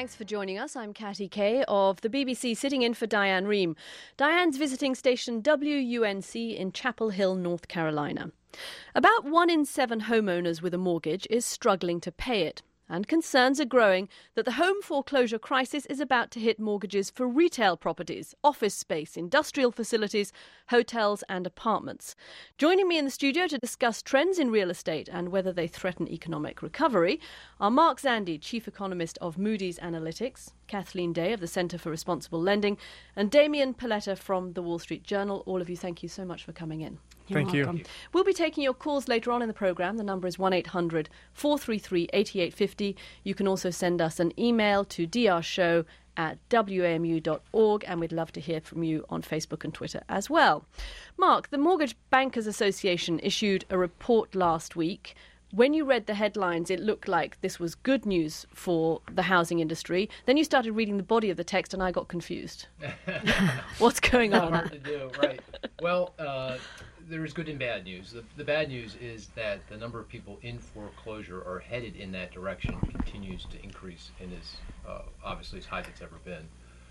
Thanks for joining us. I'm Catty Kay of the BBC, sitting in for Diane Ream. Diane's visiting station WUNC in Chapel Hill, North Carolina. About 1 in 7 homeowners with a mortgage is struggling to pay it. And concerns are growing that the home foreclosure crisis is about to hit mortgages for retail properties, office space, industrial facilities, hotels and apartments. Joining me in the studio to discuss trends in real estate and whether they threaten economic recovery are Mark Zandi, Chief Economist of Moody's Analytics, Kathleen Day of the Centre for Responsible Lending, and Damien Paletta from the Wall Street Journal. All of you, thank you so much for coming in. Thank you. We'll be taking your calls later on in the programme. The number is 1-800-433-8850. You can also send us an email to drshow@wamu.org, and we'd love to hear from you on Facebook and Twitter as well. Mark, the Mortgage Bankers Association issued a report last week. When you read the headlines, it looked like this was good news for the housing industry. Then you started reading the body of the text and I got confused. What's going on? Hard to do, right. Well, there is good and bad news. The bad news is that the number of people in foreclosure or headed in that direction continues to increase and is obviously as high as it's ever been.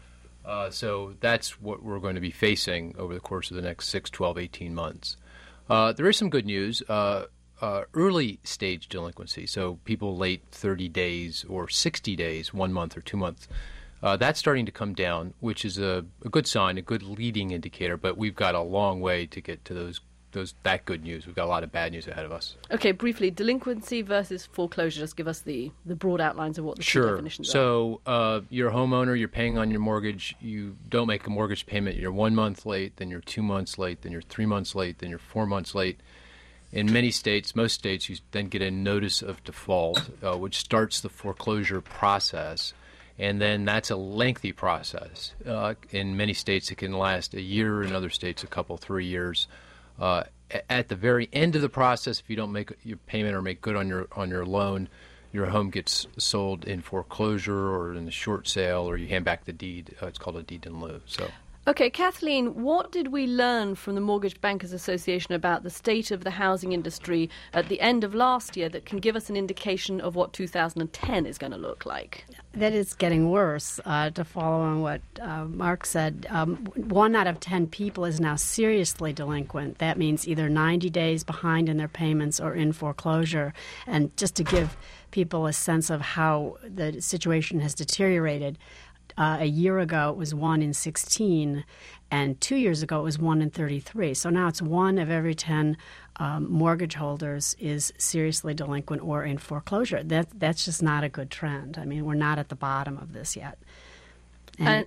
So that's what we're going to be facing over the course of the next 6, 12, 18 months. There is some good news. Early stage delinquency, so people late 30 days or 60 days, 1 month or 2 months, that's starting to come down, which is a good sign, a good leading indicator, but we've got a long way to get to that good news. We've got a lot of bad news ahead of us. Okay, briefly, delinquency versus foreclosure. Just give us the broad outlines of what the two definitions are. So you're a homeowner, you're paying on your mortgage, you don't make a mortgage payment, you're 1 month late, then you're 2 months late, then you're 3 months late, then you're 4 months late. In many states, most states, you then get a notice of default, which starts the foreclosure process. And then that's a lengthy process. In many states, it can last a year. In other states, a couple, 3 years. At the very end of the process, if you don't make your payment or make good on your loan, your home gets sold in foreclosure or in a short sale, or you hand back the deed. It's called a deed in lieu. Okay, Kathleen, what did we learn from the Mortgage Bankers Association about the state of the housing industry at the end of last year that can give us an indication of what 2010 is going to look like? That it's getting worse. To follow on what Mark said, 1 out of 10 people is now seriously delinquent. That means either 90 days behind in their payments or in foreclosure. And just to give people a sense of how the situation has deteriorated, a year ago, it was 1 in 16, and 2 years ago, it was 1 in 33. So now it's 1 of every 10 mortgage holders is seriously delinquent or in foreclosure. That's just not a good trend. I mean, we're not at the bottom of this yet. And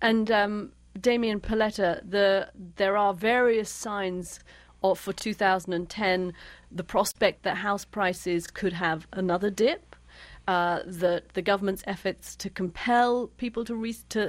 Damien Paletta, there are various signs for 2010, the prospect that house prices could have another dip. That the government's efforts to compel people lenders to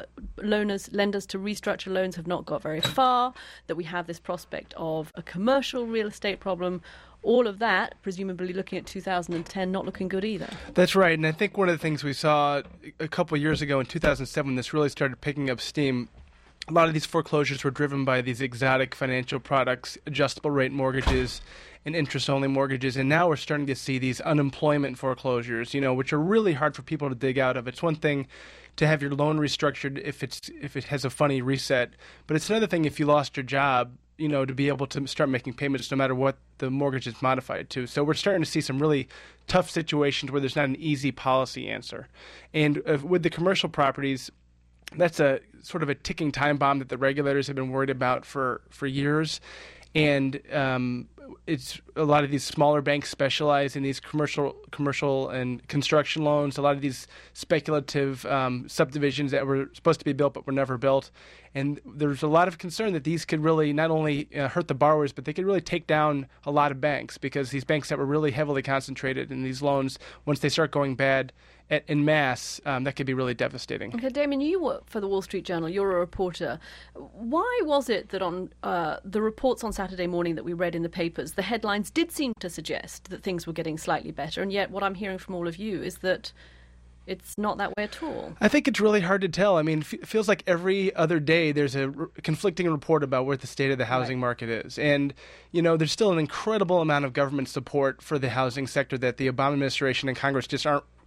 restructure loans have not got very far, that we have this prospect of a commercial real estate problem, all of that, presumably looking at 2010, not looking good either. That's right, and I think one of the things we saw a couple of years ago in 2007, when this really started picking up steam, a lot of these foreclosures were driven by these exotic financial products, adjustable rate mortgages, and interest-only mortgages, and now we're starting to see these unemployment foreclosures, which are really hard for people to dig out of. It's one thing to have your loan restructured if it has a funny reset, but it's another thing if you lost your job, to be able to start making payments no matter what the mortgage is modified to. So we're starting to see some really tough situations where there's not an easy policy answer. And with the commercial properties, that's a sort of a ticking time bomb that the regulators have been worried about for years. And it's a lot of these smaller banks specialize in these commercial and construction loans. A lot of these speculative subdivisions that were supposed to be built but were never built. And there's a lot of concern that these could really not only hurt the borrowers, but they could really take down a lot of banks, because these banks that were really heavily concentrated in these loans, once they start going bad en masse, that could be really devastating. Okay, Damien, you work for the Wall Street Journal. You're a reporter. Why was it that on the reports on Saturday morning that we read in the papers, the headlines did seem to suggest that things were getting slightly better, and yet what I'm hearing from all of you is that it's not that way at all? I think it's really hard to tell. I mean, it feels like every other day there's a conflicting report about what the state of the housing market is. And, there's still an incredible amount of government support for the housing sector that the Obama administration and Congress just aren't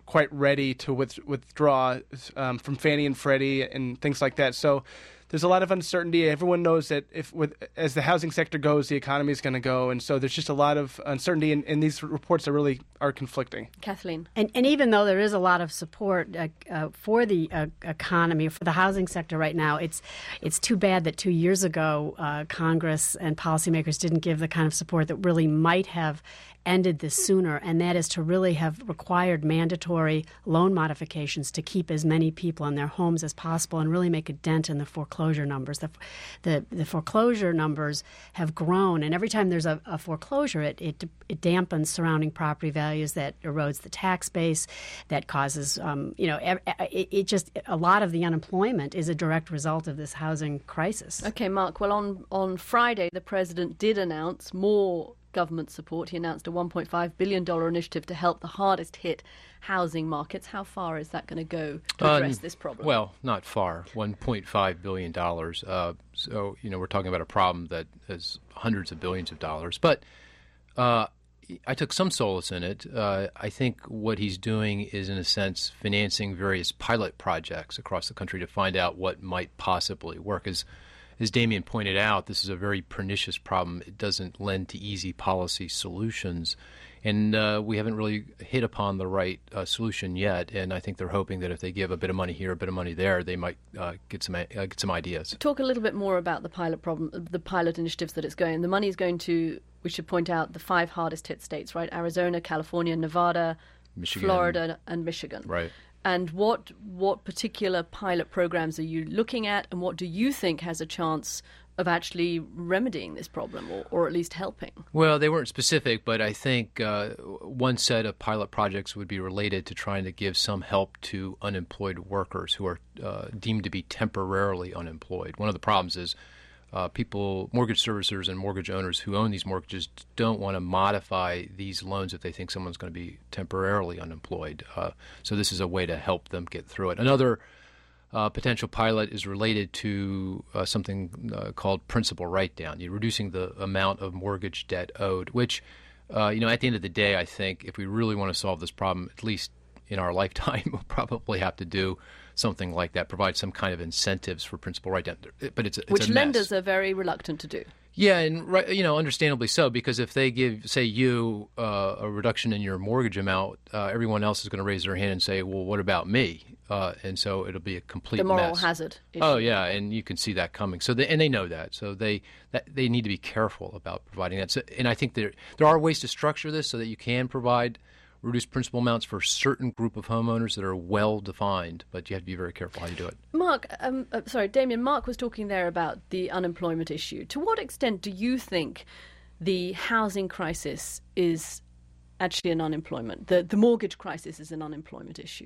quite ready to withdraw from Fannie and Freddie and things like that. So there's a lot of uncertainty. Everyone knows that as the housing sector goes, the economy is going to go, and so there's just a lot of uncertainty. And these reports are conflicting. Kathleen, and even though there is a lot of support for the economy, for the housing sector right now, it's too bad that 2 years ago Congress and policymakers didn't give the kind of support that really might have ended this sooner, and that is to really have required mandatory loan modifications to keep as many people in their homes as possible and really make a dent in the foreclosure numbers. The foreclosure numbers have grown, and every time there's a foreclosure, it dampens surrounding property values, that erodes the tax base, that causes, it just, a lot of the unemployment is a direct result of this housing crisis. Okay, Mark, well, on Friday, the president did announce more government support. He announced a $1.5 billion initiative to help the hardest hit housing markets. How far is that going to go to address this problem? Well, not far. $1.5 billion. So, we're talking about a problem that has hundreds of billions of dollars. But I took some solace in it. I think what he's doing is, in a sense, financing various pilot projects across the country to find out what might possibly work. As Damien pointed out, this is a very pernicious problem. It doesn't lend to easy policy solutions, and we haven't really hit upon the right solution yet. And I think they're hoping that if they give a bit of money here, a bit of money there, they might get some ideas. Talk a little bit more about the pilot initiatives that it's going. The money is going to, we should point out, the 5 hardest hit states, right? Arizona, California, Nevada, Michigan, Florida, and Michigan. Right. And what particular pilot programs are you looking at, and what do you think has a chance of actually remedying this problem, or at least helping? Well, they weren't specific, but I think one set of pilot projects would be related to trying to give some help to unemployed workers who are deemed to be temporarily unemployed. One of the problems is mortgage servicers and mortgage owners who own these mortgages don't want to modify these loans if they think someone's going to be temporarily unemployed. So this is a way to help them get through it. Another potential pilot is related to something called principal write-down. You're reducing the amount of mortgage debt owed, which, at the end of the day, I think if we really want to solve this problem, at least in our lifetime, we'll probably have to do something like that, provide some kind of incentives for principal write-down. But it's which a mess. Lenders are very reluctant to do. Yeah, and understandably so, because if they give, say, you a reduction in your mortgage amount, everyone else is going to raise their hand and say, well, what about me? And so it'll be a complete mess. The moral hazard issue. Oh, yeah, and you can see that coming. So they know that. So they need to be careful about providing that. So, and I think there are ways to structure this so that you can provide reduced principal amounts for a certain group of homeowners that are well defined, but you have to be very careful how you do it. Mark, Damien, Mark was talking there about the unemployment issue. To what extent do you think the housing crisis is actually an unemployment? The mortgage crisis is an unemployment issue?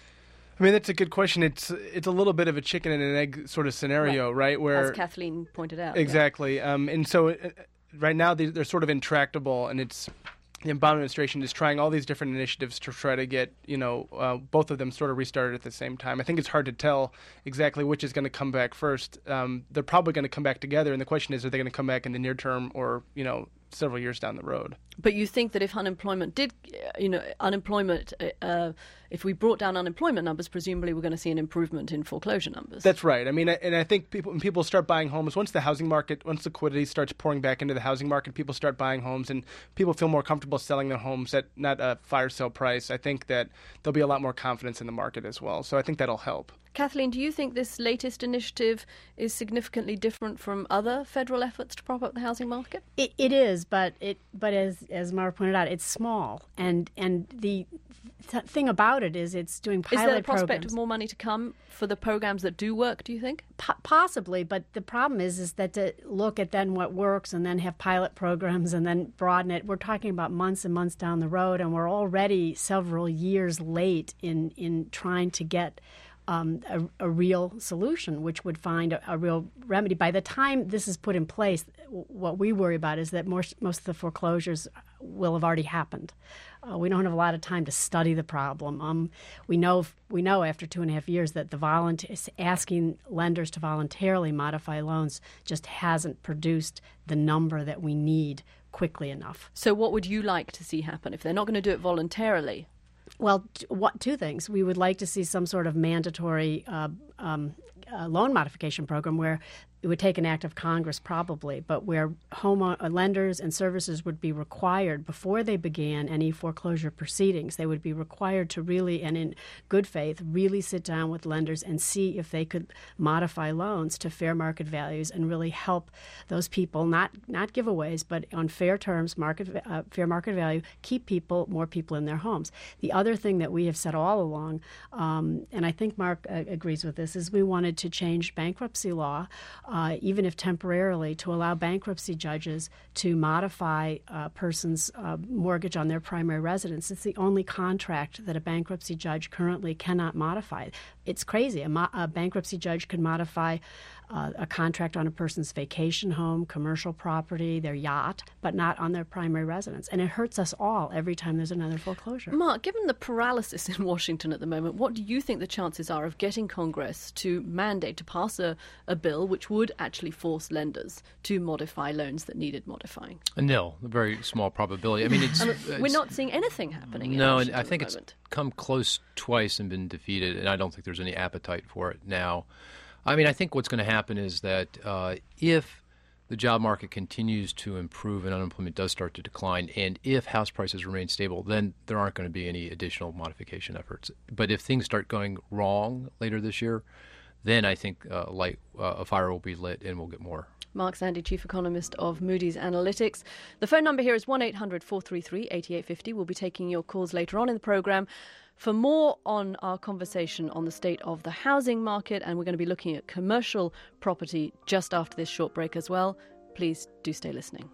I mean, that's a good question. It's a little bit of a chicken and an egg sort of scenario, right? Where, as Kathleen pointed out. Exactly. Yeah. And so right now they're sort of intractable, and it's the Obama administration is trying all these different initiatives to try to get, both of them sort of restarted at the same time. I think it's hard to tell exactly which is going to come back first. They're probably going to come back together, and the question is, are they going to come back in the near term or, several years down the road? But you think that if unemployment if we brought down unemployment numbers, presumably we're going to see an improvement in foreclosure numbers. That's right. I mean, and I think when people start buying homes, once liquidity starts pouring back into the housing market, people start buying homes, and people feel more comfortable selling their homes at not a fire sale price. I think that there'll be a lot more confidence in the market as well. So I think that'll help. Kathleen, do you think this latest initiative is significantly different from other federal efforts to prop up the housing market? It is, but as Mark pointed out, it's small, and the thing about it is it's doing pilot programs. Is there a prospect of more money to come for the programs that do work, do you think? Possibly, but the problem is that to look at then what works and then have pilot programs and then broaden it, we're talking about months and months down the road, and we're already several years late in trying to get a real solution, which would find a real remedy. By the time this is put in place, what we worry about is that most of the foreclosures will have already happened. We don't have a lot of time to study the problem. We know after 2.5 years that asking lenders to voluntarily modify loans just hasn't produced the number that we need quickly enough. So what would you like to see happen if they're not going to do it voluntarily? Well, two things. We would like to see some sort of mandatory loan modification program where it would take an act of Congress probably, but where lenders and servicers would be required before they began any foreclosure proceedings, they would be required to really, and in good faith, really sit down with lenders and see if they could modify loans to fair market values and really help those people, not giveaways, but on fair terms, fair market value, keep more people in their homes. The other thing that we have said all along, and I think Mark agrees with this, is we wanted to change bankruptcy law, even if temporarily, to allow bankruptcy judges to modify a person's mortgage on their primary residence. It's the only contract that a bankruptcy judge currently cannot modify. It's crazy. A bankruptcy judge could modify a contract on a person's vacation home, commercial property, their yacht, but not on their primary residence. And it hurts us all every time there's another foreclosure. Mark, given the paralysis in Washington at the moment, what do you think the chances are of getting Congress to pass a bill which would actually force lenders to modify loans that needed modifying? Nil, a very small probability. I mean, we're not seeing anything happening. No, and I think it's come close twice and been defeated, and I don't think there's any appetite for it now. I mean, I think what's going to happen is that if the job market continues to improve and unemployment does start to decline, and if house prices remain stable, then there aren't going to be any additional modification efforts. But if things start going wrong later this year, then I think a fire will be lit and we'll get more. Mark Zandi, Chief Economist of Moody's Analytics. The phone number here is 1-800-433-8850. We'll be taking your calls later on in the programme. For more on our conversation on the state of the housing market, and we're going to be looking at commercial property just after this short break as well, please do stay listening.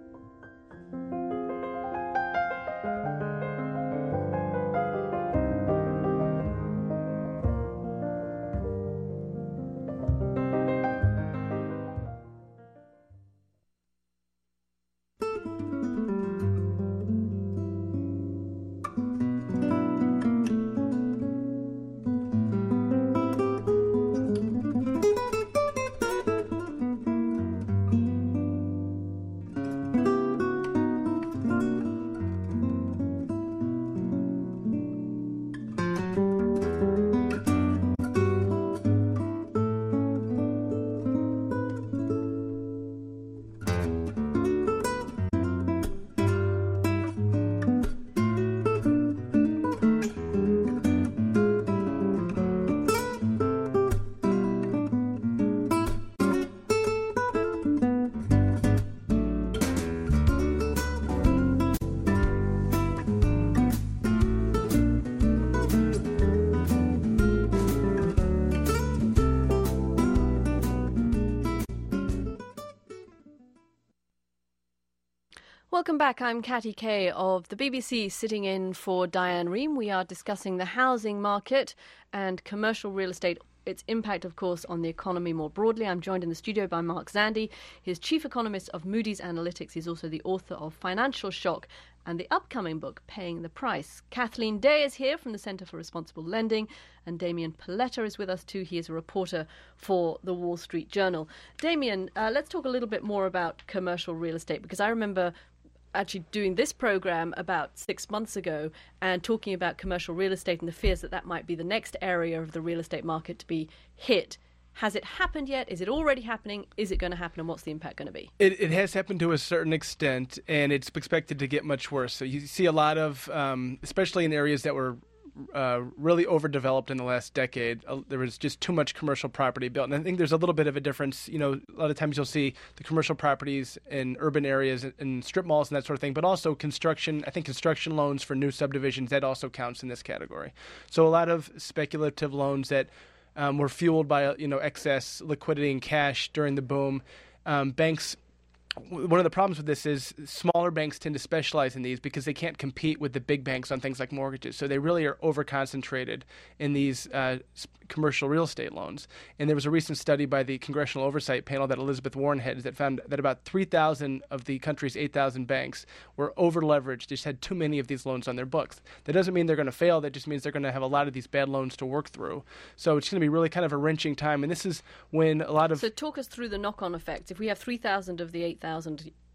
Welcome back. I'm Katty Kay of the BBC, sitting in for Diane Rehm. We are discussing the housing market and commercial real estate, its impact, of course, on the economy more broadly. I'm joined in the studio by Mark Zandi. He's Chief Economist of Moody's Analytics. He's also the author of Financial Shock and the upcoming book, Paying the Price. Kathleen Day is here from the Centre for Responsible Lending, and Damien Paletta is with us too. He is a reporter for the Wall Street Journal. Damien, let's talk a little bit more about commercial real estate, because I remember actually doing this program about 6 months ago and talking about commercial real estate and the fears that might be the next area of the real estate market to be hit. Has it happened yet? Is it already happening? Is it going to happen? And what's the impact going to be? It has happened to a certain extent, and it's expected to get much worse. So you see a lot of, especially in areas that were really overdeveloped in the last decade. There was just too much commercial property built. And I think there's a little bit of a difference. You know, a lot of times you'll see the commercial properties in urban areas and strip malls and that sort of thing, but also construction. I think construction loans for new subdivisions, that also counts in this category. So a lot of speculative loans that were fueled by, excess liquidity and cash during the boom. Banks, one of the problems with this is smaller banks tend to specialize in these because they can't compete with the big banks on things like mortgages. So they really are over-concentrated in these commercial real estate loans. And there was a recent study by the Congressional Oversight Panel that Elizabeth Warren heads that found that about 3,000 of the country's 8,000 banks were over-leveraged, just had too many of these loans on their books. That doesn't mean they're going to fail. That just means they're going to have a lot of these bad loans to work through. So it's going to be really kind of a wrenching time. And this is when a lot of... So talk us through the knock-on effects. If we have 3,000 of the 8,000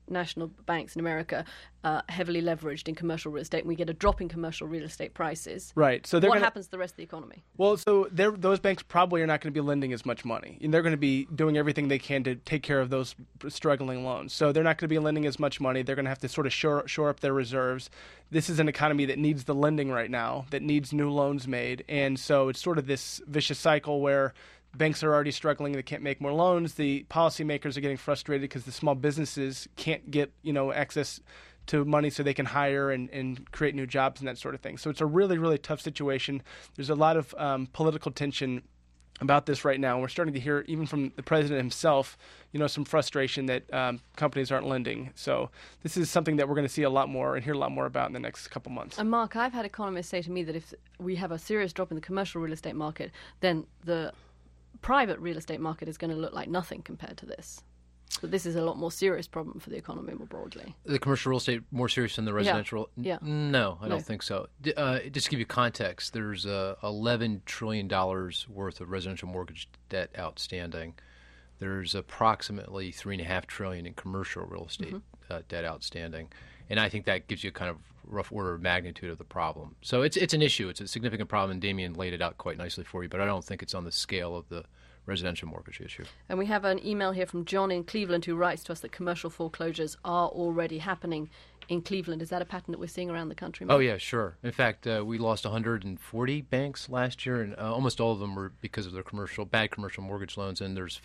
national banks in America heavily leveraged in commercial real estate, and we get a drop in commercial real estate prices. Right. So what happens to the rest of the economy? Well, so those banks probably are not going to be lending as much money. And they're going to be doing everything they can to take care of those struggling loans. So they're not going to be lending as much money. They're going to have to sort of shore up their reserves. This is an economy that needs the lending right now, that needs new loans made. And so it's sort of this vicious cycle where banks are already struggling. They can't make more loans. The policymakers are getting frustrated because the small businesses can't get, access to money so they can hire and create new jobs and that sort of thing. So it's a really, really tough situation. There's a lot of political tension about this right now. We're starting to hear, even from the president himself, some frustration that companies aren't lending. So this is something that we're going to see a lot more and hear a lot more about in the next couple months. And Mark, I've had economists say to me that if we have a serious drop in the commercial real estate market, then the private real estate market is going to look like nothing compared to this. But this is a lot more serious problem for the economy more broadly. The commercial real estate more serious than the residential? Yeah. No, I don't think so. Just to give you context, there's $11 trillion worth of residential mortgage debt outstanding. There's approximately $3.5 trillion in commercial real estate debt outstanding. And I think that gives you a kind of rough order of magnitude of the problem. So it's an issue. It's a significant problem, and Damien laid it out quite nicely for you, but I don't think it's on the scale of the residential mortgage issue. And we have an email here from John in Cleveland who writes to us that commercial foreclosures are already happening in Cleveland. Is that a pattern that we're seeing around the country, Mark? Oh, yeah, sure. In fact, we lost 140 banks last year, and almost all of them were because of their bad commercial mortgage loans, and there's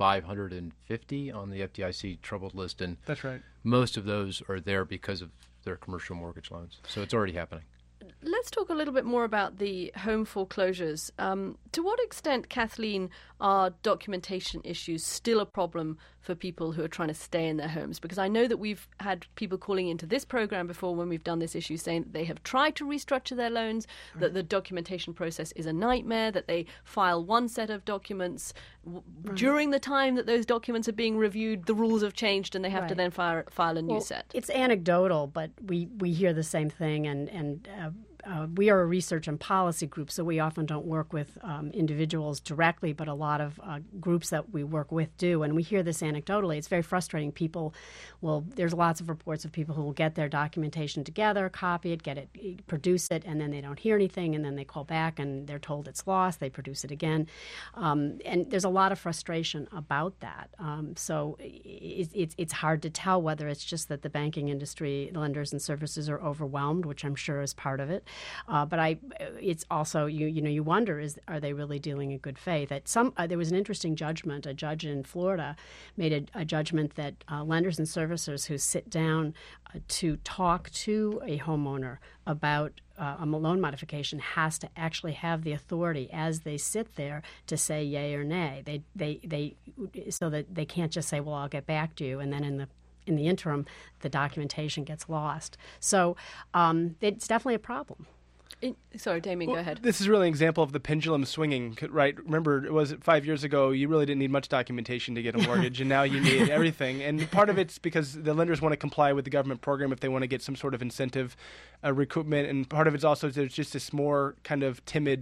550 on the FDIC troubled list, and that's right. Most of those are there because of their commercial mortgage loans. So it's already happening. Let's talk a little bit more about the home foreclosures. To what extent, Kathleen, are documentation issues still a problem for people who are trying to stay in their homes? Because I know that we've had people calling into this program before when we've done this issue saying that they have tried to restructure their loans, that the documentation process is a nightmare, that they file one set of documents. During the time that those documents are being reviewed, the rules have changed and they have to then file a new set. It's anecdotal, but we hear the same thing, and we are a research and policy group, so we often don't work with individuals directly, but a lot of groups that we work with do, and we hear this anecdotally. It's very frustrating. There's lots of reports of people who will get their documentation together, copy it, produce it, and then they don't hear anything, and then they call back and they're told it's lost. They produce it again, and there's a lot of frustration about that. So it's hard to tell whether it's just that the banking industry, the lenders and servicers are overwhelmed, which I'm sure is part of it. But it's also you wonder, are they really dealing in good faith? There was an interesting judgment. A judge in Florida made a judgment that lenders and servicers who sit down to talk to a homeowner about a loan modification has to actually have the authority as they sit there to say yay or nay. They so that they can't just say, well, I'll get back to you, and then in the interim, the documentation gets lost. So it's definitely a problem. Sorry, Damien, go ahead. This is really an example of the pendulum swinging, right? Remember, 5 years ago, you really didn't need much documentation to get a mortgage, and now you need everything. And part of it's because the lenders want to comply with the government program if they want to get some sort of incentive recoupment, and part of it's also there's just this more kind of timid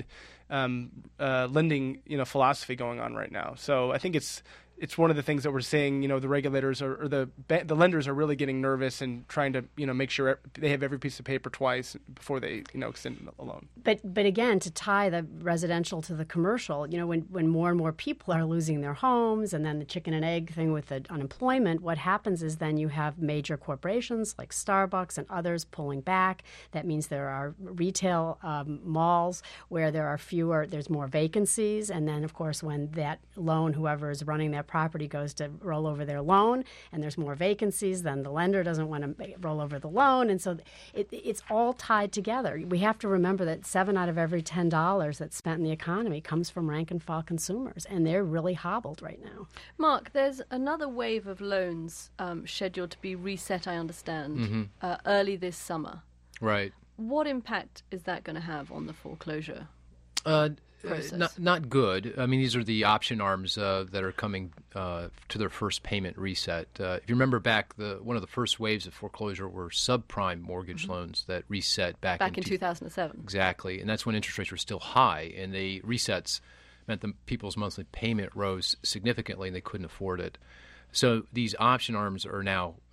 lending, philosophy going on right now. So I think it's one of the things that we're seeing. The regulators or the lenders are really getting nervous and trying to make sure they have every piece of paper twice before they extend a loan. But again, to tie the residential to the commercial, when more and more people are losing their homes, and then the chicken and egg thing with the unemployment, what happens is then you have major corporations like Starbucks and others pulling back. That means there are retail malls where there's more vacancies, and then of course when that loan, whoever is running that property goes to roll over their loan and there's more vacancies, then the lender doesn't want to roll over the loan. And so it's all tied together. We have to remember that 7 out of every $10 that's spent in the economy comes from rank and file consumers, and they're really hobbled right now. Mark, there's another wave of loans scheduled to be reset, I understand, early this summer. Right. What impact is that going to have on the foreclosure process? Not good. I mean, these are the option arms that are coming to their first payment reset. If you remember back, one of the first waves of foreclosure were subprime mortgage loans that reset back in 2007. Exactly, and that's when interest rates were still high, and the resets meant that people's monthly payment rose significantly, and they couldn't afford it. So these option arms are now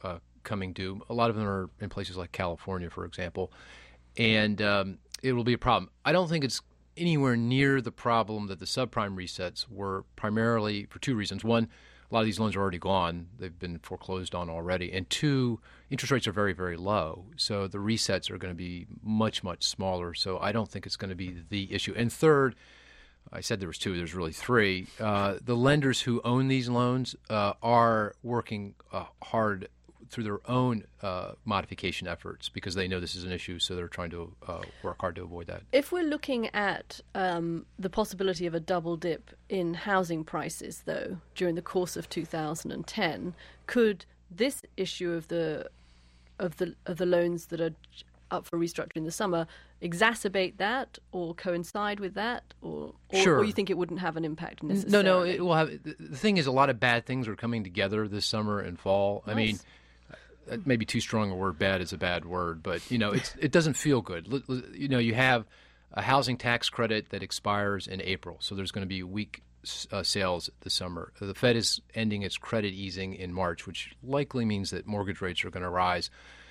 coming due. A lot of them are in places like California, for example, and it will be a problem. I don't think it's anywhere near the problem that the subprime resets were, primarily for two reasons. One, a lot of these loans are already gone. They've been foreclosed on already. And two, interest rates are very, very low. So the resets are going to be much, much smaller. So I don't think it's going to be the issue. And third, I said there was two, there's really three. The lenders who own these loans are working hard through their own modification efforts because they know this is an issue, so they're trying to work hard to avoid that. If we're looking at the possibility of a double dip in housing prices, though, during the course of 2010, could this issue of the loans that are up for restructuring this summer exacerbate that or coincide with that, or Sure. Or you think it wouldn't have an impact necessarily? No, it will have. The thing is, a lot of bad things are coming together this summer and fall. Nice. I mean, maybe too strong a word. Bad is a bad word, but it doesn't feel good. You have a housing tax credit that expires in April, so there's going to be weak sales this summer. The Fed is ending its credit easing in March, which likely means that mortgage rates are going to rise.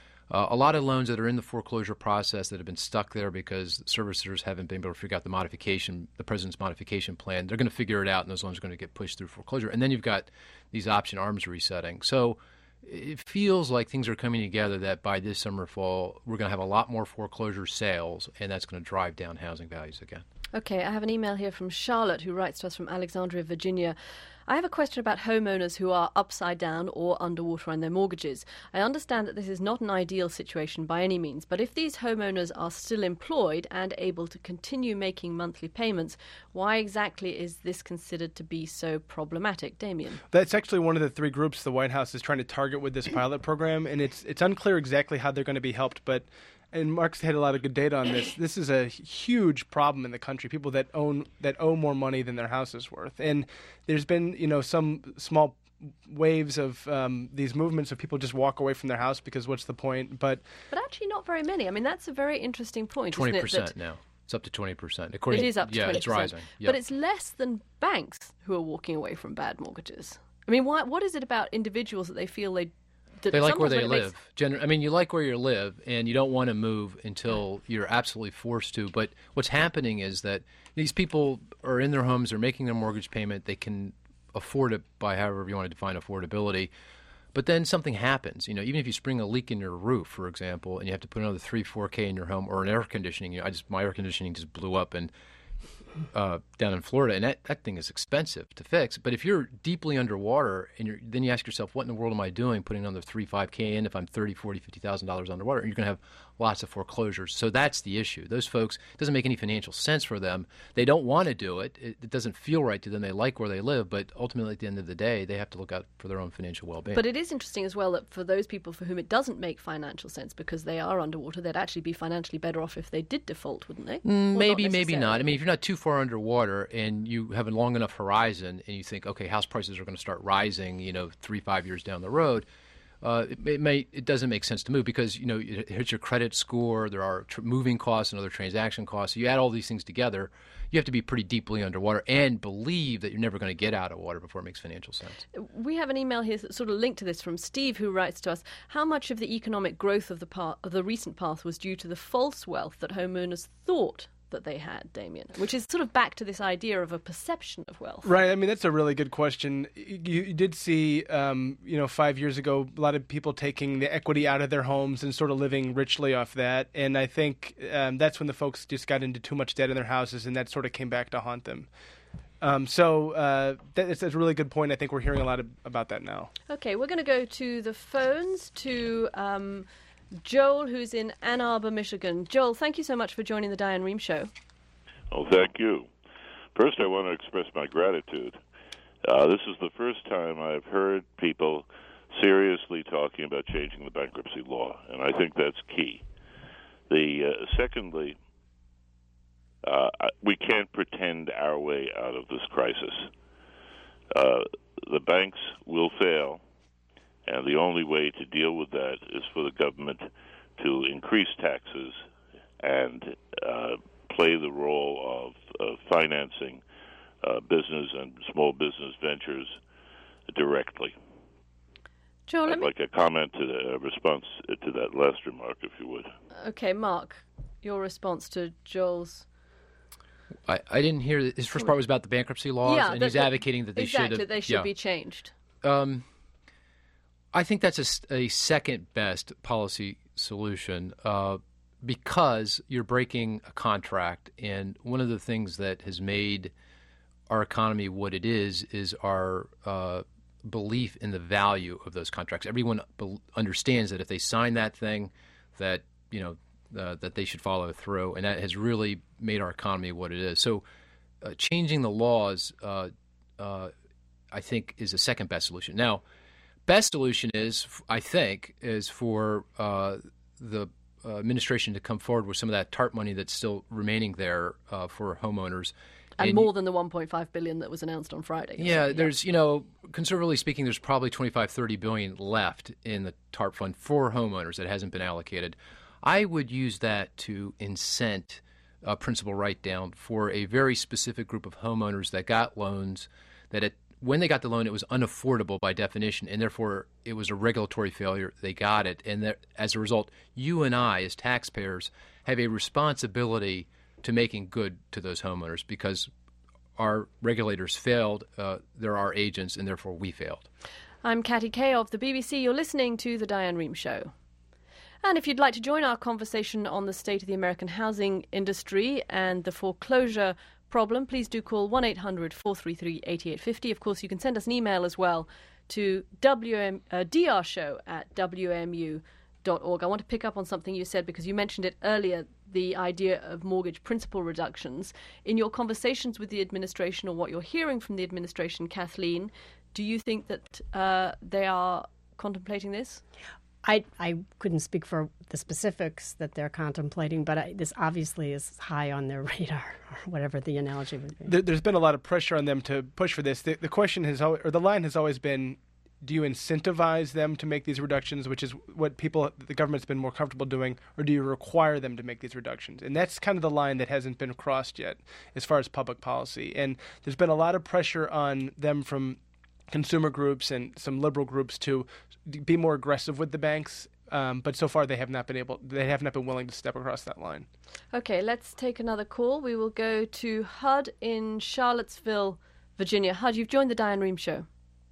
A lot of loans that are in the foreclosure process that have been stuck there because servicers haven't been able to figure out the president's modification plan, they're going to figure it out, and those loans are going to get pushed through foreclosure. And then you've got these option arms resetting. So it feels like things are coming together that by this summer, fall, we're going to have a lot more foreclosure sales, and that's going to drive down housing values again. Okay, I have an email here from Charlotte who writes to us from Alexandria, Virginia. I have a question about homeowners who are upside down or underwater on their mortgages. I understand that this is not an ideal situation by any means, but if these homeowners are still employed and able to continue making monthly payments, why exactly is this considered to be so problematic? Damien? That's actually one of the three groups the White House is trying to target with this pilot program, and it's unclear exactly how they're going to be helped, but and Mark's had a lot of good data on this. This is a huge problem in the country. People that owe more money than their house is worth, and there's been some small waves of these movements of people just walk away from their house because what's the point? But actually, not very many. I mean, that's a very interesting point. 20% now. It's up to 20%. It is up to 20%. Yeah, it's rising. Yep. But it's less than banks who are walking away from bad mortgages. I mean, what is it about individuals that they feel they like where they live. You like where you live, and you don't want to move until you're absolutely forced to. But what's happening is that these people are in their homes, they're making their mortgage payment, they can afford it by however you want to define affordability. But then something happens. Even if you spring a leak in your roof, for example, and you have to put another $3,000-$4,000 in your home, or an air conditioning. My air conditioning just blew up and down in Florida, and that thing is expensive to fix. But if you're deeply underwater, and then you ask yourself, what in the world am I doing putting another $3,000-$5,000 in if I'm $30,000, $40,000, $50,000 underwater? And you're going to have lots of foreclosures. So that's the issue. Those folks, it doesn't make any financial sense for them. They don't want to do it. It doesn't feel right to them. They like where they live, but ultimately at the end of the day, they have to look out for their own financial well-being. But it is interesting as well that for those people for whom it doesn't make financial sense because they are underwater, they'd actually be financially better off if they did default, wouldn't they? Maybe not. I mean, if you're not too far underwater and you have a long enough horizon and you think, okay, house prices are going to start rising, 3-5 years down the road, it doesn't make sense to move because it hits your credit score. There are moving costs and other transaction costs. So you add all these things together, you have to be pretty deeply underwater and believe that you're never going to get out of water before it makes financial sense. We have an email here that's sort of linked to this from Steve, who writes to us: how much of the economic growth of the recent past was due to the false wealth that homeowners thought that they had, Damien? Which is sort of back to this idea of a perception of wealth. Right. I mean, that's a really good question. You did see, 5 years ago, a lot of people taking the equity out of their homes and sort of living richly off that. And I think that's when the folks just got into too much debt in their houses, and that sort of came back to haunt them. That's a really good point. I think we're hearing a lot about that now. Okay, we're going to go to the phones to Joel, who's in Ann Arbor, Michigan. Joel, thank you so much for joining the Diane Rehm Show. Oh, thank you. First, I want to express my gratitude. This is the first time I've heard people seriously talking about changing the bankruptcy law, and I think that's key. Secondly, we can't pretend our way out of this crisis. The banks will fail. And the only way to deal with that is for the government to increase taxes and play the role of financing business and small business ventures directly. Joel, I'd like a comment to the response to that last remark, if you would. Okay, Mark, your response to Joel's. I didn't hear his first part was about the bankruptcy laws, and he's advocating that they should be changed. I think that's a second best policy solution because you're breaking a contract, and one of the things that has made our economy what it is our belief in the value of those contracts. Everyone understands that if they sign that thing, that that they should follow through, and that has really made our economy what it is. So, changing the laws, I think, is the second best solution. Now, best solution is, I think, is for the administration to come forward with some of that TARP money that's still remaining there for homeowners. And more than the $1.5 billion that was announced on Friday. Yeah, there's, conservatively speaking, there's probably $25-30 billion left in the TARP fund for homeowners that hasn't been allocated. I would use that to incent a principal write-down for a very specific group of homeowners that got loans that when they got the loan, it was unaffordable by definition, and therefore it was a regulatory failure. They got it, and that, as a result, you and I, as taxpayers, have a responsibility to making good to those homeowners because our regulators failed, they're our agents, and therefore we failed. I'm Katty Kay of the BBC. You're listening to The Diane Rehm Show. And if you'd like to join our conversation on the state of the American housing industry and the foreclosure problem, please do call 1-800-433-8850. Of course, you can send us an email as well to drshow@wmu.org. I want to pick up on something you said because you mentioned it earlier, the idea of mortgage principal reductions. In your conversations with the administration or what you're hearing from the administration, Kathleen, do you think that they are contemplating this? I couldn't speak for the specifics that they're contemplating, but this obviously is high on their radar, or whatever the analogy would be. There's been a lot of pressure on them to push for this. The question has always, or the line has always been, do you incentivize them to make these reductions, which is what the government's been more comfortable doing, or do you require them to make these reductions? And that's kind of the line that hasn't been crossed yet as far as public policy. And there's been a lot of pressure on them from consumer groups and some liberal groups to be more aggressive with the banks, but so far they have not been willing to step across that line. Okay, let's take another call. We will go to HUD in Charlottesville, Virginia. HUD, you've joined the Diane Rehm Show.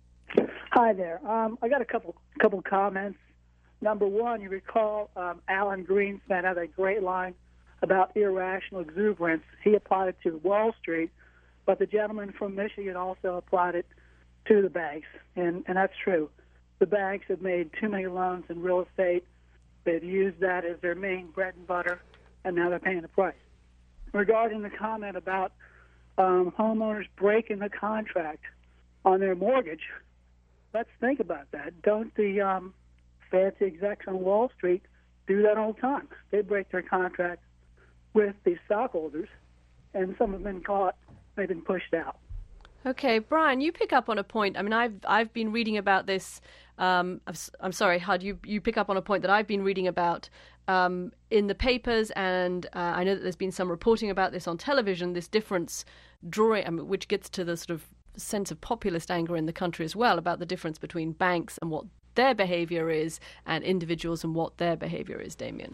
Hi there. I got a couple comments. Number one, you recall Alan Greenspan had a great line about irrational exuberance. He applied it to Wall Street, but the gentleman from Michigan also applied it to the banks, and that's true. The banks have made too many loans in real estate. They've used that as their main bread and butter, and now they're paying the price. Regarding the comment about homeowners breaking the contract on their mortgage, let's think about that. Don't the fancy execs on Wall Street do that all the time? They break their contract with the stockholders, and some have been caught. They've been pushed out. Okay, Brian, you pick up on a point. I mean, I've been reading about this. I'm sorry, HUD, you pick up on a point that I've been reading about in the papers, and I know that there's been some reporting about this on television, this difference which gets to the sort of sense of populist anger in the country as well, about the difference between banks and what their behavior is and individuals and what their behavior is, Damien.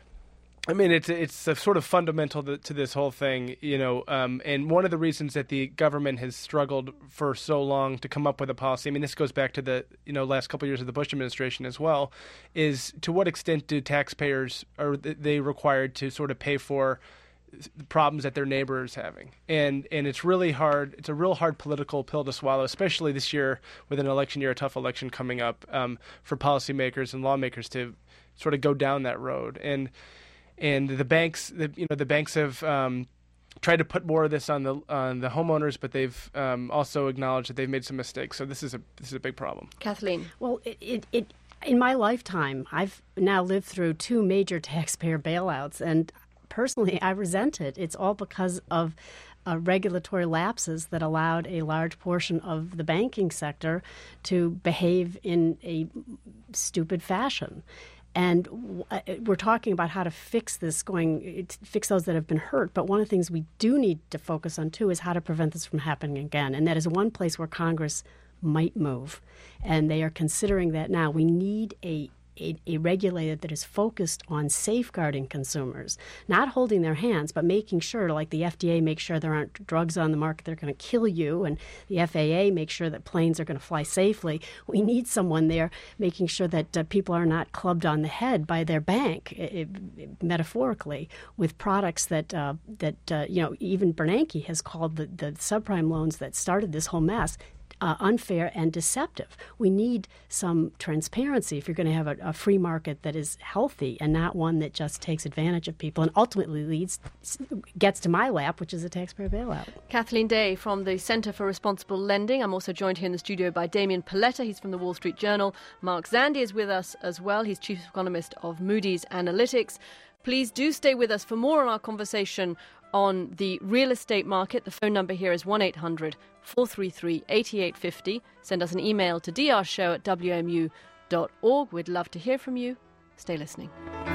I mean, it's a sort of fundamental to this whole thing, and one of the reasons that the government has struggled for so long to come up with a policy, I mean, this goes back to the, last couple of years of the Bush administration as well, is to what extent do taxpayers, are they required to sort of pay for the problems that their neighbor is having? And it's really hard. It's a real hard political pill to swallow, especially this year with an election year, a tough election coming up, for policymakers and lawmakers to sort of go down that road. And the banks, the banks have tried to put more of this on the homeowners, but they've also acknowledged that they've made some mistakes. So this is a big problem. Kathleen. Well, in my lifetime, I've now lived through two major taxpayer bailouts, and personally, I resent it. It's all because of regulatory lapses that allowed a large portion of the banking sector to behave in a stupid fashion. And we're talking about how to fix this, fix those that have been hurt. But one of the things we do need to focus on, too, is how to prevent this from happening again. And that is one place where Congress might move. And they are considering that now. We need a regulator that is focused on safeguarding consumers, not holding their hands, but making sure, like the FDA makes sure there aren't drugs on the market that are going to kill you, and the FAA makes sure that planes are going to fly safely. We need someone there making sure that people are not clubbed on the head by their bank, metaphorically, with products that even Bernanke has called the subprime loans that started this whole mess unfair and deceptive. We need some transparency if you're going to have a free market that is healthy and not one that just takes advantage of people and ultimately gets to my lap, which is a taxpayer bailout. Kathleen Day from the Centre for Responsible Lending. I'm also joined here in the studio by Damien Paletta. He's from the Wall Street Journal. Mark Zandi is with us as well. He's Chief Economist of Moody's Analytics. Please do stay with us for more on our conversation on the real estate market. The phone number here is 1-800-433-8850. Send us an email to drshow@wmu.org. We'd love to hear from you. Stay listening.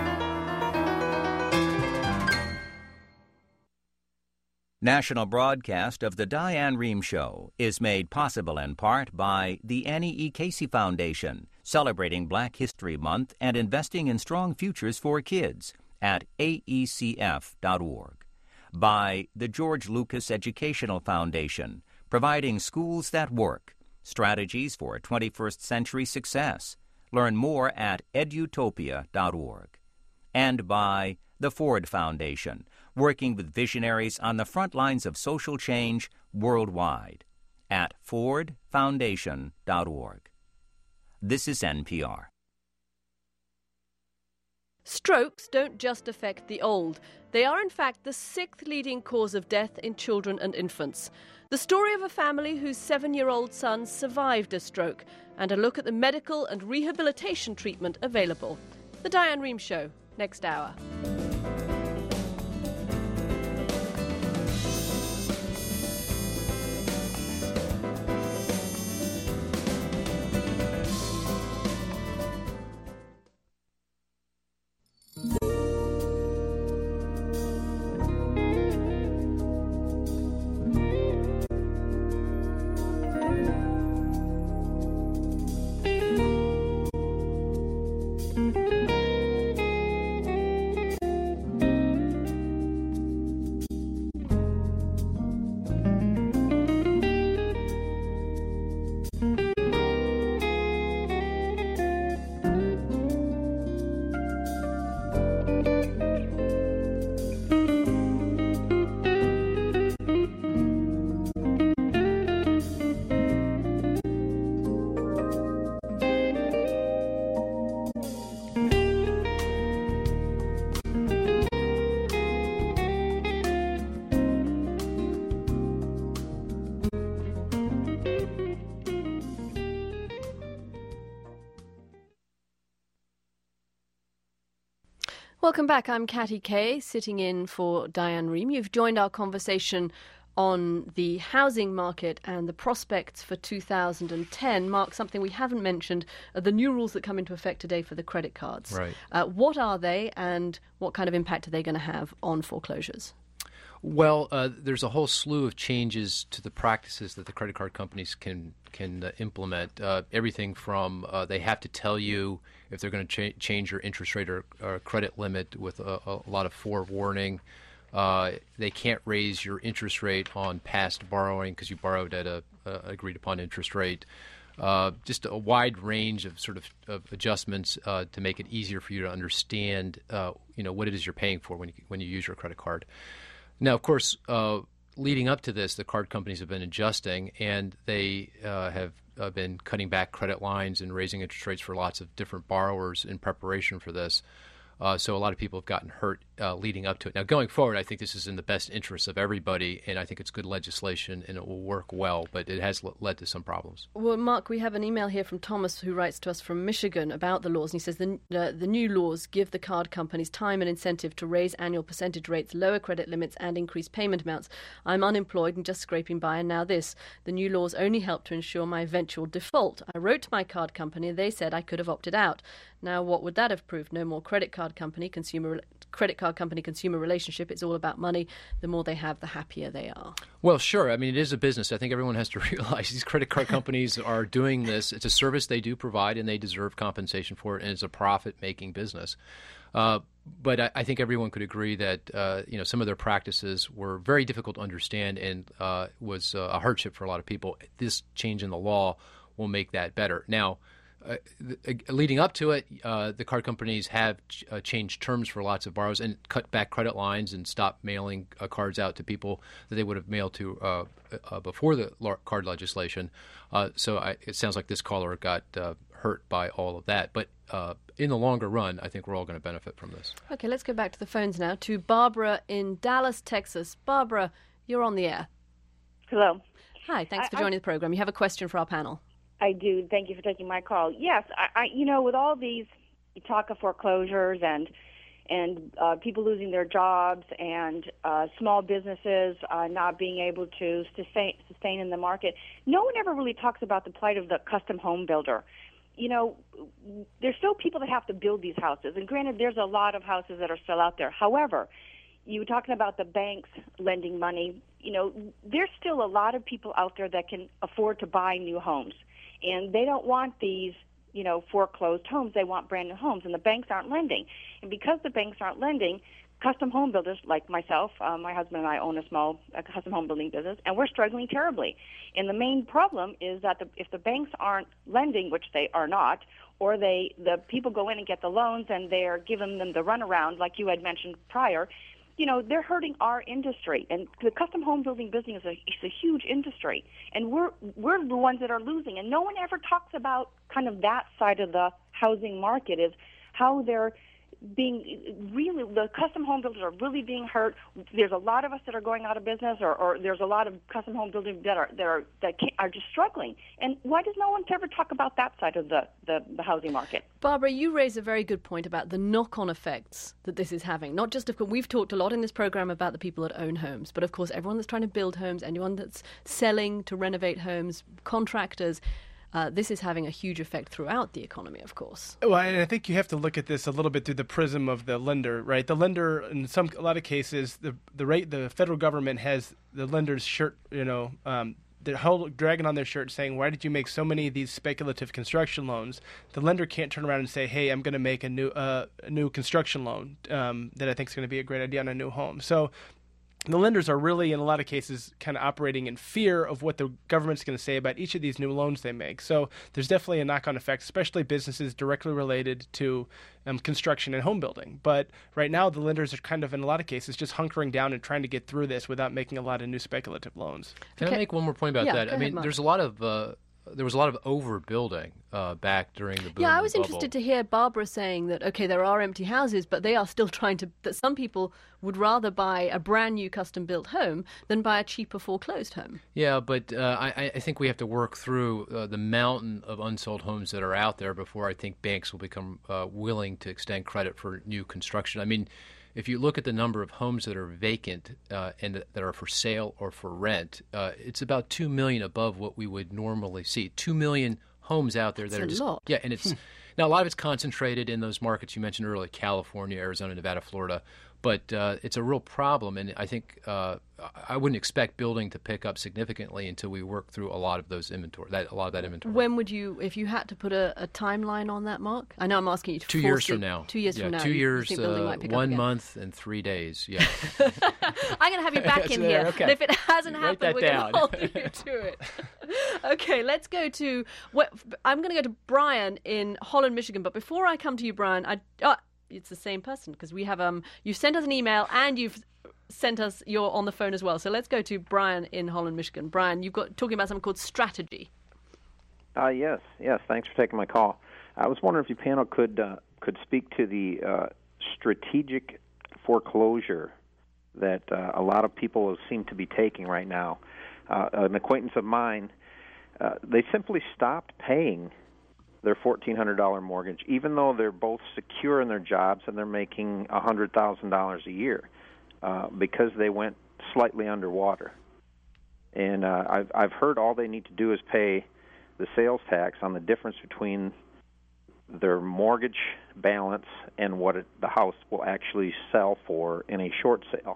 National broadcast of the Diane Rehm Show is made possible in part by the Annie E. Casey Foundation, celebrating Black History Month and investing in strong futures for kids at aecf.org. By the George Lucas Educational Foundation, providing schools that work, strategies for 21st century success. Learn more at edutopia.org. And by the Ford Foundation, working with visionaries on the front lines of social change worldwide at fordfoundation.org. This is NPR. Strokes don't just affect the old. They are, in fact, the 6th leading cause of death in children and infants. The story of a family whose 7-year-old son survived a stroke, and a look at the medical and rehabilitation treatment available. The Diane Rehm Show, next hour. Welcome back. I'm Katty Kay, sitting in for Diane Rehm. You've joined our conversation on the housing market and the prospects for 2010. Mark, something we haven't mentioned are the new rules that come into effect today for the credit cards. Right. What are they, and what kind of impact are they going to have on foreclosures? Well, there's a whole slew of changes to the practices that the credit card companies can implement. Everything from they have to tell you if they're going to change your interest rate or credit limit with a lot of forewarning. They can't raise your interest rate on past borrowing because you borrowed at a agreed upon interest rate. Just a wide range of of adjustments to make it easier for you to understand what it is you're paying for when you use your credit card. Now, of course, leading up to this, the card companies have been adjusting, and they have been cutting back credit lines and raising interest rates for lots of different borrowers in preparation for this. So a lot of people have gotten hurt leading up to it. Now, going forward, I think this is in the best interest of everybody, and I think it's good legislation, and it will work well, but it has led to some problems. Well, Mark, we have an email here from Thomas, who writes to us from Michigan about the laws, and he says the new laws give the card companies time and incentive to raise annual percentage rates, lower credit limits, and increase payment amounts. I'm unemployed and just scraping by, and now this. The new laws only help to ensure my eventual default. I wrote to my card company, and they said I could have opted out. Now, what would that have proved? No more credit card company, Consumer credit card company consumer relationship. It's all about money. The more they have, the happier they are. Well, sure. I mean, it is a business. I think everyone has to realize these credit card companies are doing this. It's a service they do provide, and they deserve compensation for it, and it's a profit-making business. But I think everyone could agree that some of their practices were very difficult to understand and was a hardship for a lot of people. This change in the law will make that better. Now, leading up to it, the card companies have changed terms for lots of borrowers and cut back credit lines and stopped mailing cards out to people that they would have mailed to before the card legislation. So it sounds like this caller got hurt by all of that. But in the longer run, I think we're all going to benefit from this. Okay, let's go back to the phones now to Barbara in Dallas, Texas. Barbara, you're on the air. Hello. Hi, thanks for joining the program. You have a question for our panel. I do. Thank you for taking my call. Yes, with all these talk of foreclosures and people losing their jobs and small businesses not being able to sustain in the market, no one ever really talks about the plight of the custom home builder. There's still people that have to build these houses, and granted, there's a lot of houses that are still out there. However, you were talking about the banks lending money. There's still a lot of people out there that can afford to buy new homes. And they don't want these, foreclosed homes. They want brand new homes, and the banks aren't lending. And because the banks aren't lending, custom home builders like myself, my husband and I own a small custom home building business, and we're struggling terribly. And the main problem is that if the banks aren't lending, which they are not, or the people go in and get the loans and they're giving them the runaround, like you had mentioned prior, they're hurting our industry. And the custom home building business is a huge industry. And we're the ones that are losing. And no one ever talks about kind of that side of the housing market, is how they're the custom home builders are really being hurt. There's a lot of us that are going out of business, or there's a lot of custom home builders that are just struggling. And why does no one ever talk about that side of the housing market? Barbara, you raise a very good point about the knock-on effects that this is having. Not just, of course, we've talked a lot in this program about the people that own homes, but of course everyone that's trying to build homes, anyone that's selling to renovate homes, contractors. This is having a huge effect throughout the economy, of course. Well, and I think you have to look at this a little bit through the prism of the lender, right? The lender, in a lot of cases, the federal government has the lender's shirt, they're dragging on their shirt saying, why did you make so many of these speculative construction loans? The lender can't turn around and say, hey, I'm going to make a new construction loan that I think is going to be a great idea on a new home. So the lenders are really, in a lot of cases, kind of operating in fear of what the government's going to say about each of these new loans they make. So there's definitely a knock-on effect, especially businesses directly related to construction and home building. But right now, the lenders are kind of, in a lot of cases, just hunkering down and trying to get through this without making a lot of new speculative loans. Can I make one more point about that? I mean, there's a lot of there was a lot of overbuilding back during the boom. Yeah, I was bubble. interested to hear Barbara saying that, okay, there are empty houses, but they are still that some people would rather buy a brand new custom-built home than buy a cheaper foreclosed home. Yeah, but I think we have to work through the mountain of unsold homes that are out there before I think banks will become willing to extend credit for new construction. I mean, if you look at the number of homes that are vacant and that are for sale or for rent, it's about 2 million above what we would normally see. 2 million homes out there that are just lot. Yeah, and it's now a lot of it's concentrated in those markets you mentioned earlier, California, Arizona, Nevada, Florida. But it's a real problem, and I think I wouldn't expect building to pick up significantly until we work through a lot of those inventory. When would you, if you had to put a timeline on that, Mark? I know I'm asking you to 2 years from now. 2 years from now. 2 years, you think building might pick up 1 again? month and 3 days. Yeah. I'm going to have you back in here. Okay. And if it hasn't Write happened, that we're going down. to hold you to it. Okay, let's go to. I'm going to go to Brian in Holland, Michigan. But before I come to you, Brian, it's the same person because we have you sent us an email and you've sent us you're on the phone as well. So let's go to Brian in Holland, Michigan. Brian, you've got talking about something called strategy. Yes. Thanks for taking my call. I was wondering if your panel could speak to the strategic foreclosure that a lot of people seem to be taking right now. An acquaintance of mine, they simply stopped paying their $1,400 mortgage, even though they're both secure in their jobs and they're making $100,000 a year, because they went slightly underwater. And I've heard all they need to do is pay the sales tax on the difference between their mortgage balance and what the house will actually sell for in a short sale.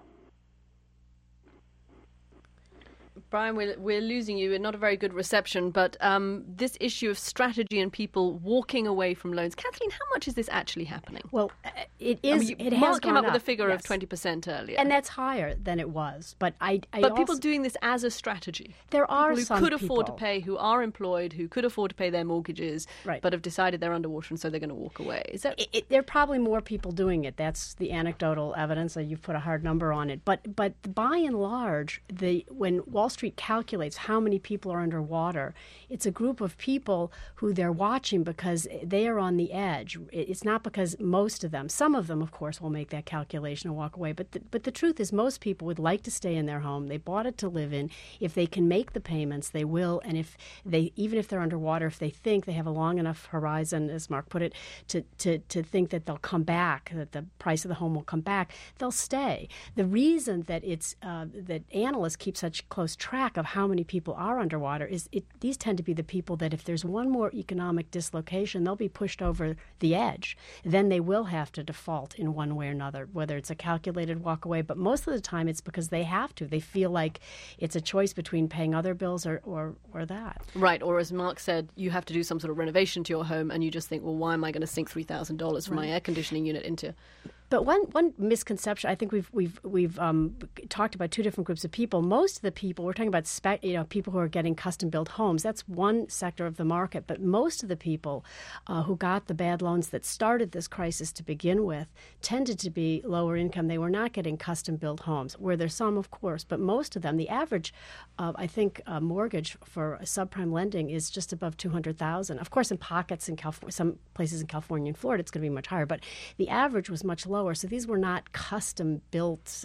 Brian, we're losing you. We're not a very good reception, but this issue of strategy and people walking away from loans. Kathleen, how much is this actually happening? Well, it is. It has Mark came gone up with a figure yes. of 20% earlier. And that's higher than it was. But But people doing this as a strategy. There are people who some could afford to pay, who are employed, who could afford to pay their mortgages, right. but have decided they're underwater and so they're going to walk away. Is that? There are probably more people doing it. That's the anecdotal evidence. You've put a hard number on it. But by and large, when Wall Street calculates how many people are underwater, it's a group of people who they're watching because they are on the edge. It's not because most of them, some of them, of course, will make that calculation and walk away. But the truth is most people would like to stay in their home. They bought it to live in. If they can make the payments, they will. And even if they're underwater, if they think they have a long enough horizon, as Mark put it, to think that they'll come back, that the price of the home will come back, they'll stay. The reason that that analysts keep such close track of how many people are underwater is these tend to be the people that if there's one more economic dislocation, they'll be pushed over the edge. Then they will have to default in one way or another, whether it's a calculated walk away. But most of the time it's because they have to. They feel like it's a choice between paying other bills or that. Right, or as Mark said, you have to do some sort of renovation to your home and you just think, well, why am I going to sink $3,000 from my air conditioning unit into... But one misconception, I think we've talked about two different groups of people. Most of the people we're talking about, people who are getting custom built homes. That's one sector of the market. But most of the people who got the bad loans that started this crisis to begin with tended to be lower income. They were not getting custom built homes. Were there some, of course, but most of them, the average, mortgage for subprime lending is just above $200,000. Of course, in pockets in California, some places in California and Florida, it's going to be much higher. But the average was much lower. So these were not custom-built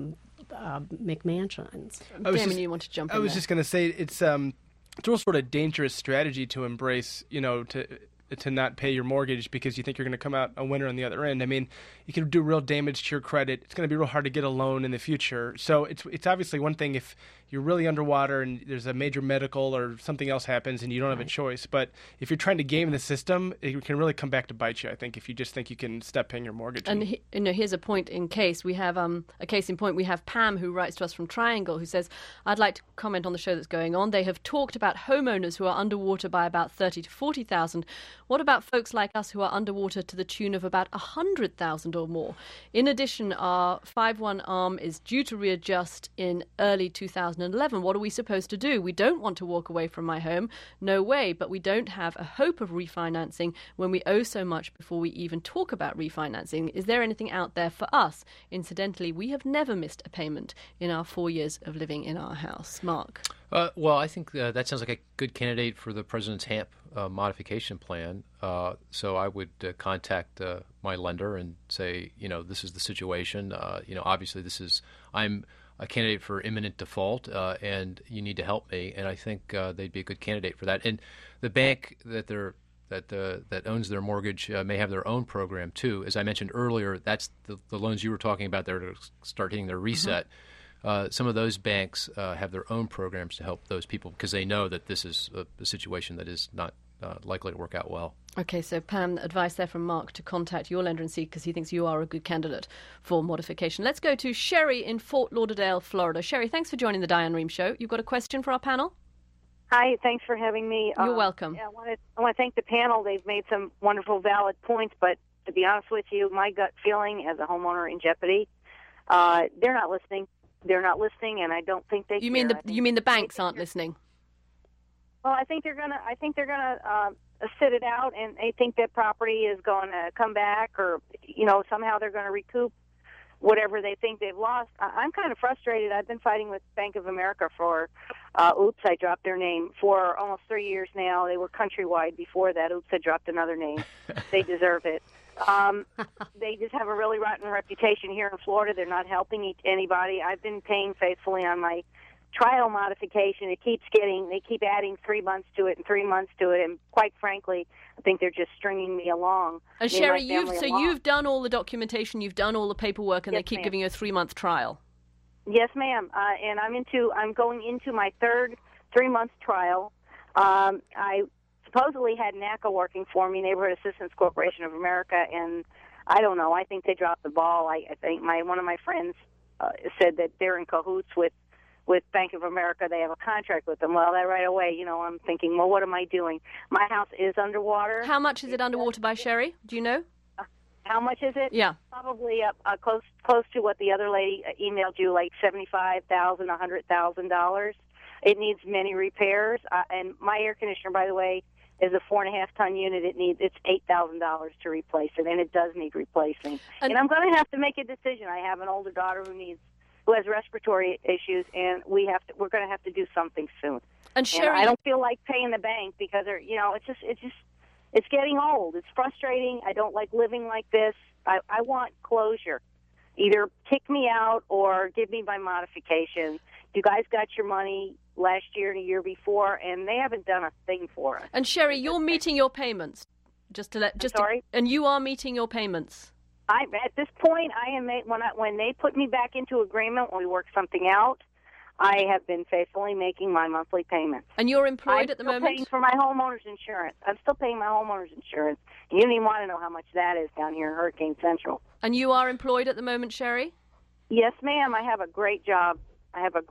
McMansions. Damon, you want to jump in I was there. just going to say it's a real sort of dangerous strategy to embrace, to not pay your mortgage because you think you're going to come out a winner on the other end. I mean, you can do real damage to your credit. It's going to be real hard to get a loan in the future. So it's obviously one thing if you're really underwater and there's a major medical or something else happens and you don't have a choice. But if you're trying to game the system, it can really come back to bite you, I think, if you just think you can stop paying your mortgage. And here's a point in case. We have a case in point. We have Pam who writes to us from Triangle who says, I'd like to comment on the show that's going on. They have talked about homeowners who are underwater by about 30 to 40,000. What about folks like us who are underwater to the tune of about 100,000 or more? In addition, our 5-1 arm is due to readjust in early 2011. What are we supposed to do? We don't want to walk away from my home. No way. But we don't have a hope of refinancing when we owe so much before we even talk about refinancing. Is there anything out there for us? Incidentally, we have never missed a payment in our 4 years of living in our house. Mark? Well, I think that sounds like a good candidate for the President's HAMP modification plan. So I would contact my lender and say, this is the situation. Obviously I'm a candidate for imminent default, and you need to help me. And I think they'd be a good candidate for that. And the bank that owns their mortgage may have their own program too. As I mentioned earlier, that's the loans you were talking about. They're to start hitting their reset. Some of those banks have their own programs to help those people because they know that this is a situation that is not likely to work out well. Okay, so Pam, advice there from Mark to contact your lender and see because he thinks you are a good candidate for modification. Let's go to Sherry in Fort Lauderdale, Florida. Sherry, thanks for joining the Diane Rehm Show. You've got a question for our panel? Hi, thanks for having me. You're welcome. I want to thank the panel. They've made some wonderful, valid points, but to be honest with you, my gut feeling as a homeowner in jeopardy, they're not listening. They're not listening, and I don't think they. You mean the banks aren't listening? Well, I think they're gonna sit it out, and they think that property is going to come back, or somehow they're going to recoup whatever they think they've lost. I'm kind of frustrated. I've been fighting with Bank of America for, I dropped their name, for almost 3 years now. They were Countrywide before that. I dropped another name. They deserve it. They just have a really rotten reputation here in Florida. They're not helping anybody. I've been paying faithfully on my trial modification. They keep adding 3 months to it and 3 months to it, and quite frankly, I think they're just stringing me along. And Sherry, you've done all the documentation, you've done all the paperwork, and yes, they keep ma'am. giving you a 3-month trial. Yes, ma'am. And I'm going into my third 3-month trial. I supposedly had NACA working for me, Neighborhood Assistance Corporation of America, and I don't know. I think they dropped the ball. I think one of my friends said that they're in cahoots with Bank of America. They have a contract with them. Well, that right away, I'm thinking, well, what am I doing? My house is underwater. How much is it underwater by, Sherry? Do you know? How much is it? Yeah. Probably close to what the other lady emailed you, like $75,000, $100,000. It needs many repairs. And my air conditioner, by the way, is a 4.5-ton unit. It's $8,000 to replace it, and it does need replacing. And I'm going to have to make a decision. I have an older daughter who has respiratory issues, and we're going to have to do something soon. And Sherry, I don't feel like paying the bank because it's getting old. It's frustrating. I don't like living like this. I want closure. Either kick me out or give me my modification. You guys got your money last year and the year before, and they haven't done a thing for us. And Sherry, you're meeting your payments. And you are meeting your payments. At this point, I am when they put me back into agreement, when we work something out, I have been faithfully making my monthly payments. And you're employed at the moment? I'm still paying for my homeowner's insurance. I'm still paying my homeowner's insurance. You don't even want to know how much that is down here in Hurricane Central. And you are employed at the moment, Sherry? Yes, ma'am. I have a great job. I have a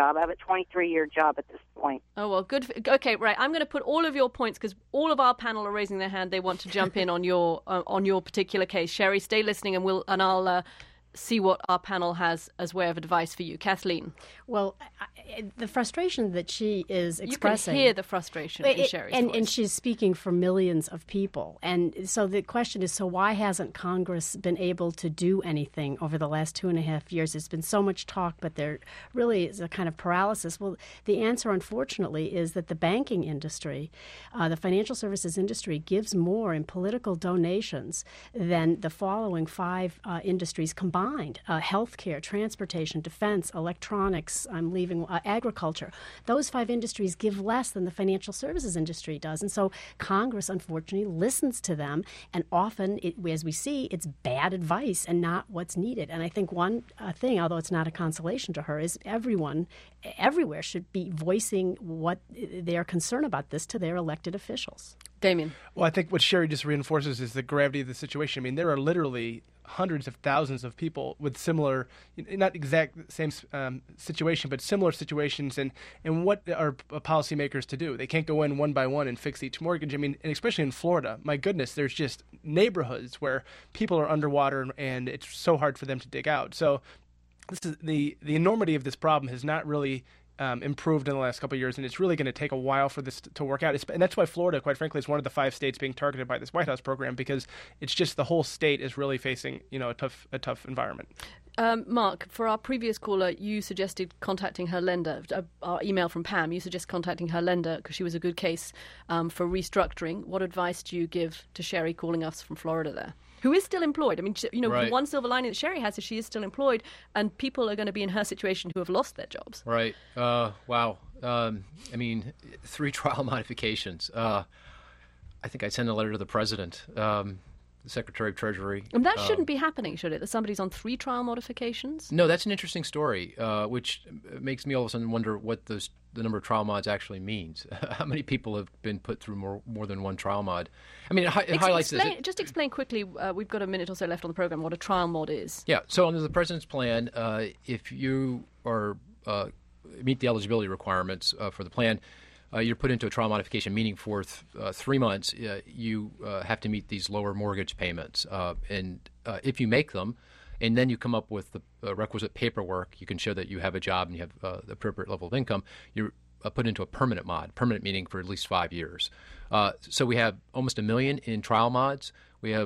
23-year job at this point. Oh, well, good. Okay, right. I'm going to put all of your points because all of our panel are raising their hand. They want to jump in on your particular case. Sherry, stay listening, and I'll see what our panel has as way of advice for you. Kathleen. Well, the frustration that she is expressing... You can hear the frustration in Sherry's voice. And she's speaking for millions of people. And so the question is, why hasn't Congress been able to do anything over the last 2.5 years? There's been so much talk, but there really is a kind of paralysis. Well, the answer, unfortunately, is that the banking industry, the financial services industry, gives more in political donations than the following 5 industries combined. Healthcare, transportation, defense, electronics, I'm leaving agriculture. Those 5 industries give less than the financial services industry does. And so Congress, unfortunately, listens to them. And often, as we see, it's bad advice and not what's needed. And I think one thing, although it's not a consolation to her, is everyone everywhere should be voicing what their concern about this to their elected officials. Damien. Well, I think what Sherry just reinforces is the gravity of the situation. I mean, there are literally hundreds of thousands of people with similar, not exact same situation, but similar situations. And what are policymakers to do? They can't go in one by one and fix each mortgage. I mean, and especially in Florida, my goodness, there's just neighborhoods where people are underwater and it's so hard for them to dig out. So this is the enormity of this problem has not really improved in the last couple of years, and it's really going to take a while for this to work out. And that's why Florida, quite frankly, is one of the 5 states being targeted by this White House program, because it's just the whole state is really facing, a tough environment. Mark, for our previous caller, you suggested contacting her lender. Our email from Pam, you suggest contacting her lender because she was a good case for restructuring. What advice do you give to Sherry calling us from Florida there? Who is still employed? I mean, Right. The one silver lining that Sherry has is she is still employed, and people are going to be in her situation who have lost their jobs. Right. Wow. 3 trial modifications. I think I'd send a letter to the president, the Secretary of Treasury. And that shouldn't be happening, should it? That somebody's on 3 trial modifications? No, that's an interesting story, which makes me all of a sudden wonder what the number of trial mods actually means. How many people have been put through more than one trial mod? I mean, it highlights this. Just explain quickly, we've got a minute or so left on the program, what a trial mod is. Yeah, so under the president's plan, if you meet the eligibility requirements for the plan, you're put into a trial modification, meaning for 3 months, you have to meet these lower mortgage payments. And if you make them, and then you come up with the requisite paperwork, you can show that you have a job and you have the appropriate level of income, you're put into a permanent mod, permanent meaning for at least 5 years. So we have almost 1 million in trial mods. We have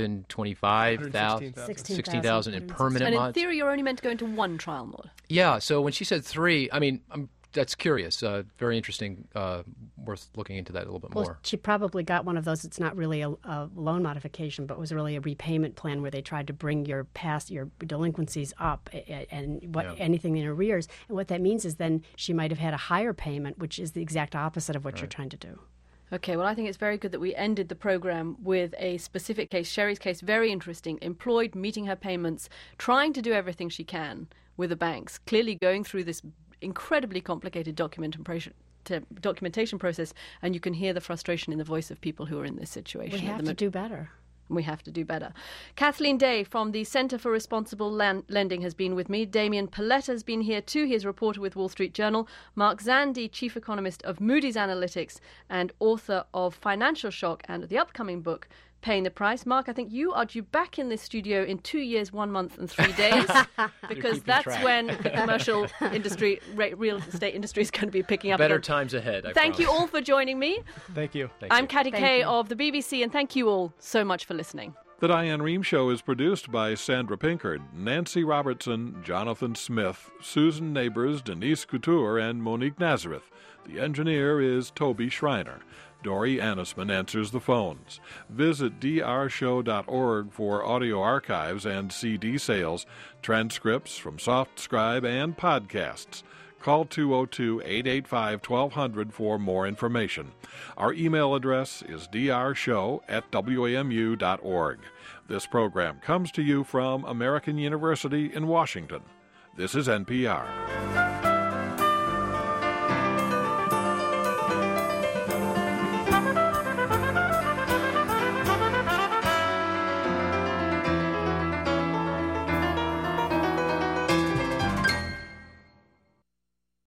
16,000 in permanent mods. And in theory, you're only meant to go into 1 trial mod. Yeah, so when she said 3, I mean, that's curious. Very interesting. Worth looking into that a little bit more. She probably got one of those. It's not really a loan modification, but was really a repayment plan where they tried to bring your delinquencies up and anything in arrears. And what that means is then she might have had a higher payment, which is the exact opposite of what you're trying to do. Okay, well, I think it's very good that we ended the program with a specific case. Sherry's case, very interesting. Employed, meeting her payments, trying to do everything she can with the banks, clearly going through this incredibly complicated documentation documentation process, and you can hear the frustration in the voice of people who are in this situation. We have to do better. We have to do better. Kathleen Day from the Centre for Responsible Lending has been with me. Damien Paletta has been here too. He is a reporter with Wall Street Journal. Mark Zandi, Chief Economist of Moody's Analytics and author of Financial Shock and the upcoming book, Paying the Price. Mark, I think you are due back in this studio in 2 years, 1 month and 3 days, because that's when the commercial industry, real estate industry is going to be picking up. Better again. times ahead, I Thank promise. you all for joining me. Thank you. I'm Katty Kay of the BBC, and thank you all so much for listening. The Diane Rehm Show is produced by Sandra Pinkard, Nancy Robertson, Jonathan Smith, Susan Neighbors, Denise Couture, and Monique Nazareth. The engineer is Toby Schreiner. Dory Annisman answers the phones. Visit drshow.org for audio archives and CD sales, transcripts from SoftScribe, and podcasts. Call 202-885-1200 for more information. Our email address is drshow@wamu.org. This program comes to you from American University in Washington. This is NPR.